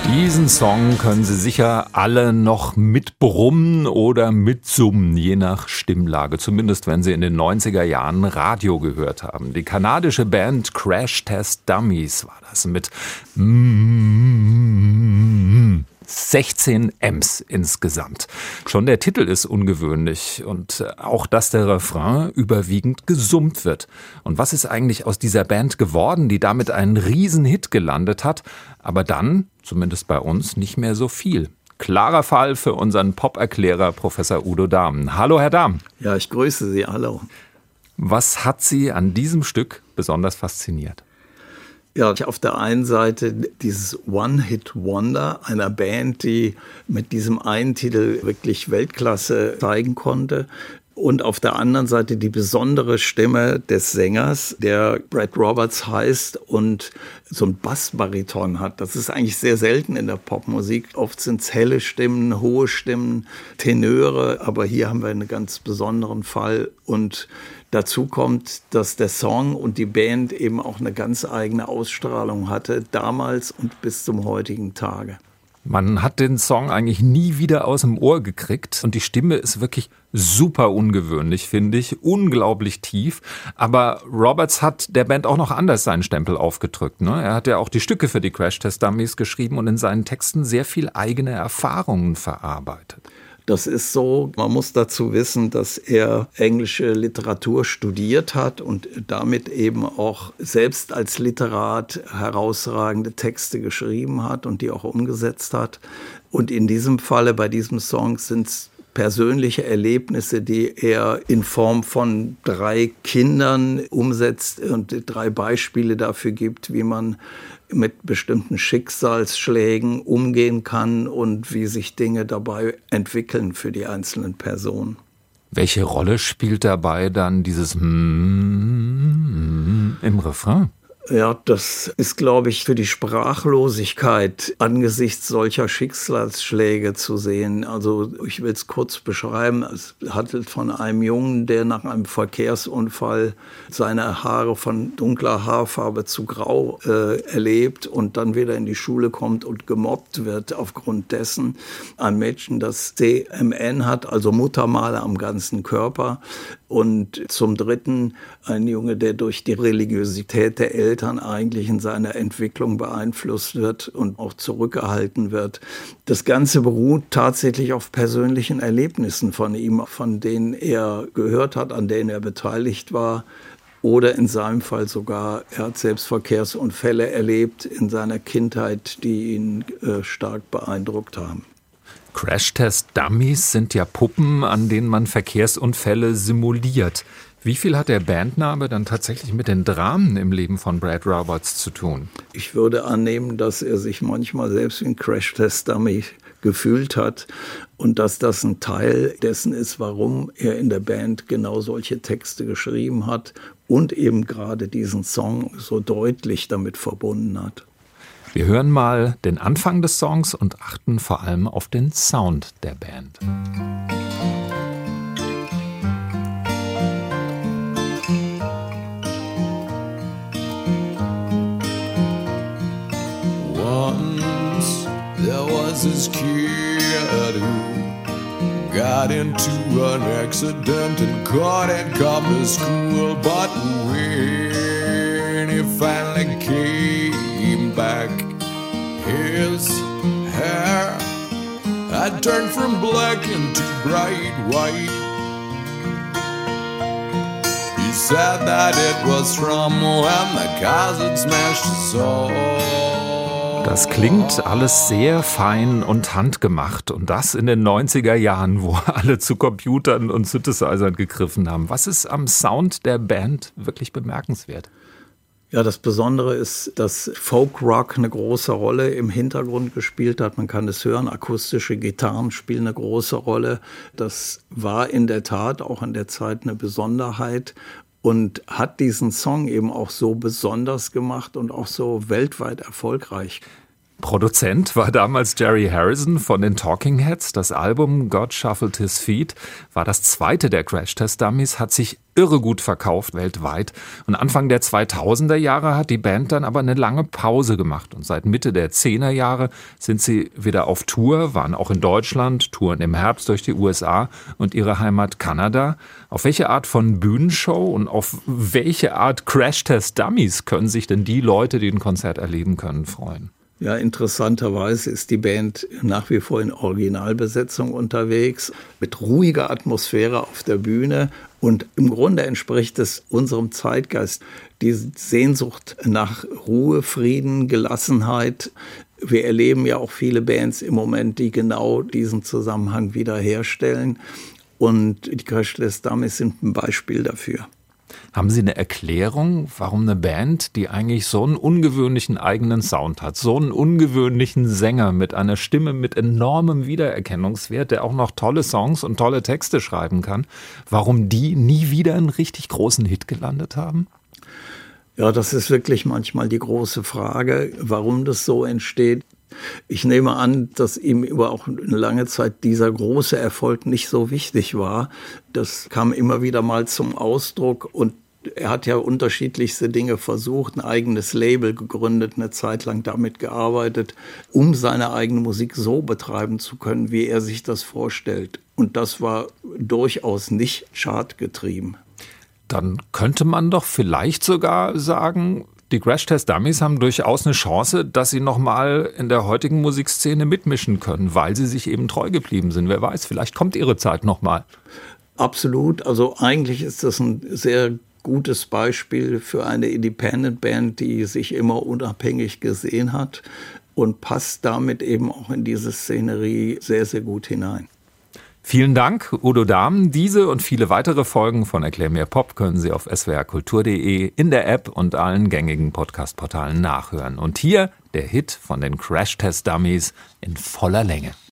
Diesen Song können Sie sicher alle noch mitbrummen oder mitsummen, je nach Stimmlage. Zumindest, wenn Sie in den 90er Jahren Radio gehört haben. Die kanadische Band Crash Test Dummies war das mit 16 M's insgesamt. Schon der Titel ist ungewöhnlich und auch, dass der Refrain überwiegend gesummt wird. Und was ist eigentlich aus dieser Band geworden, die damit einen Riesenhit gelandet hat, aber dann, zumindest bei uns, nicht mehr so viel? Klarer Fall für unseren Pop-Erklärer Professor Udo Dahmen. Hallo, Herr Dahmen. Ja, ich grüße Sie, hallo. Was hat Sie an diesem Stück besonders fasziniert? Ja, auf der einen Seite dieses One-Hit-Wonder einer Band, die mit diesem einen Titel wirklich Weltklasse zeigen konnte. Und auf der anderen Seite die besondere Stimme des Sängers, der Brad Roberts heißt und so ein Bassbariton hat. Das ist eigentlich sehr selten in der Popmusik. Oft sind es helle Stimmen, hohe Stimmen, Tenöre. Aber hier haben wir einen ganz besonderen Fall. Und dazu kommt, dass der Song und die Band eben auch eine ganz eigene Ausstrahlung hatte, damals und bis zum heutigen Tage. Man hat den Song eigentlich nie wieder aus dem Ohr gekriegt und die Stimme ist wirklich super ungewöhnlich, finde ich, unglaublich tief. Aber Roberts hat der Band auch noch anders seinen Stempel aufgedrückt, ne? Er hat ja auch die Stücke für die Crash Test Dummies geschrieben und in seinen Texten sehr viel eigene Erfahrungen verarbeitet. Das ist so, man muss dazu wissen, dass er englische Literatur studiert hat und damit eben auch selbst als Literat herausragende Texte geschrieben hat und die auch umgesetzt hat. Und in diesem Falle, bei diesem Song, sind es persönliche Erlebnisse, die er in Form von 3 Kindern umsetzt und 3 Beispiele dafür gibt, wie man mit bestimmten Schicksalsschlägen umgehen kann und wie sich Dinge dabei entwickeln für die einzelnen Personen. Welche Rolle spielt dabei dann dieses im Refrain? Ja, das ist, glaube ich, für die Sprachlosigkeit angesichts solcher Schicksalsschläge zu sehen. Also ich will es kurz beschreiben. Es handelt von einem Jungen, der nach einem Verkehrsunfall seine Haare von dunkler Haarfarbe zu grau erlebt und dann wieder in die Schule kommt und gemobbt wird aufgrund dessen. Ein Mädchen, das CMN hat, also Muttermale am ganzen Körper. Und zum Dritten ein Junge, der durch die Religiosität der Eltern eigentlich in seiner Entwicklung beeinflusst wird und auch zurückgehalten wird. Das Ganze beruht tatsächlich auf persönlichen Erlebnissen von ihm, von denen er gehört hat, an denen er beteiligt war. Oder in seinem Fall sogar, er hat selbst Verkehrsunfälle erlebt in seiner Kindheit, die ihn stark beeindruckt haben. Crash Test Dummies sind ja Puppen, an denen man Verkehrsunfälle simuliert. Wie viel hat der Bandname dann tatsächlich mit den Dramen im Leben von Brad Roberts zu tun? Ich würde annehmen, dass er sich manchmal selbst wie ein Crash Test Dummy gefühlt hat und dass das ein Teil dessen ist, warum er in der Band genau solche Texte geschrieben hat und eben gerade diesen Song so deutlich damit verbunden hat. Wir hören mal den Anfang des Songs und achten vor allem auf den Sound der Band. Once there was this kid who got into an accident and couldn't come to school, but when he finally came back, his hair had turned from black into bright white. He said that it was from when the cars had smashed his soul. Das klingt alles sehr fein und handgemacht und das in den 90er Jahren, wo alle zu Computern und Synthesizern gegriffen haben. Was ist am Sound der Band wirklich bemerkenswert? Ja, das Besondere ist, dass Folk-Rock eine große Rolle im Hintergrund gespielt hat. Man kann es hören, akustische Gitarren spielen eine große Rolle. Das war in der Tat auch in der Zeit eine Besonderheit und hat diesen Song eben auch so besonders gemacht und auch so weltweit erfolgreich. Produzent war damals Jerry Harrison von den Talking Heads. Das Album God Shuffled His Feet war das zweite der Crash Test Dummies, hat sich irre gut verkauft weltweit. Und Anfang der 2000er Jahre hat die Band dann aber eine lange Pause gemacht. Und seit Mitte der 10er Jahre sind sie wieder auf Tour, waren auch in Deutschland, touren im Herbst durch die USA und ihre Heimat Kanada. Auf welche Art von Bühnenshow und auf welche Art Crash Test Dummies können sich denn die Leute, die ein Konzert erleben können, freuen? Ja, interessanterweise ist die Band nach wie vor in Originalbesetzung unterwegs, mit ruhiger Atmosphäre auf der Bühne. Und im Grunde entspricht es unserem Zeitgeist, die Sehnsucht nach Ruhe, Frieden, Gelassenheit. Wir erleben ja auch viele Bands im Moment, die genau diesen Zusammenhang wiederherstellen. Und die Crash Test Dummies sind ein Beispiel dafür. Haben Sie eine Erklärung, warum eine Band, die eigentlich so einen ungewöhnlichen eigenen Sound hat, so einen ungewöhnlichen Sänger mit einer Stimme mit enormem Wiedererkennungswert, der auch noch tolle Songs und tolle Texte schreiben kann, warum die nie wieder einen richtig großen Hit gelandet haben? Ja, das ist wirklich manchmal die große Frage, warum das so entsteht. Ich nehme an, dass ihm über auch eine lange Zeit dieser große Erfolg nicht so wichtig war. Das kam immer wieder mal zum Ausdruck und er hat ja unterschiedlichste Dinge versucht, ein eigenes Label gegründet, eine Zeit lang damit gearbeitet, um seine eigene Musik so betreiben zu können, wie er sich das vorstellt. Und das war durchaus nicht chartgetrieben. Dann könnte man doch vielleicht sogar sagen, die Crash Test Dummies haben durchaus eine Chance, dass sie nochmal in der heutigen Musikszene mitmischen können, weil sie sich eben treu geblieben sind. Wer weiß, vielleicht kommt ihre Zeit nochmal. Absolut. Also eigentlich ist das ein sehr gutes Beispiel für eine Independent Band, die sich immer unabhängig gesehen hat und passt damit eben auch in diese Szenerie sehr, sehr gut hinein. Vielen Dank, Udo Dahmen. Diese und viele weitere Folgen von Erklär mir Pop können Sie auf swrkultur.de, in der App und allen gängigen Podcast-Portalen nachhören. Und hier der Hit von den Crash Test Dummies in voller Länge.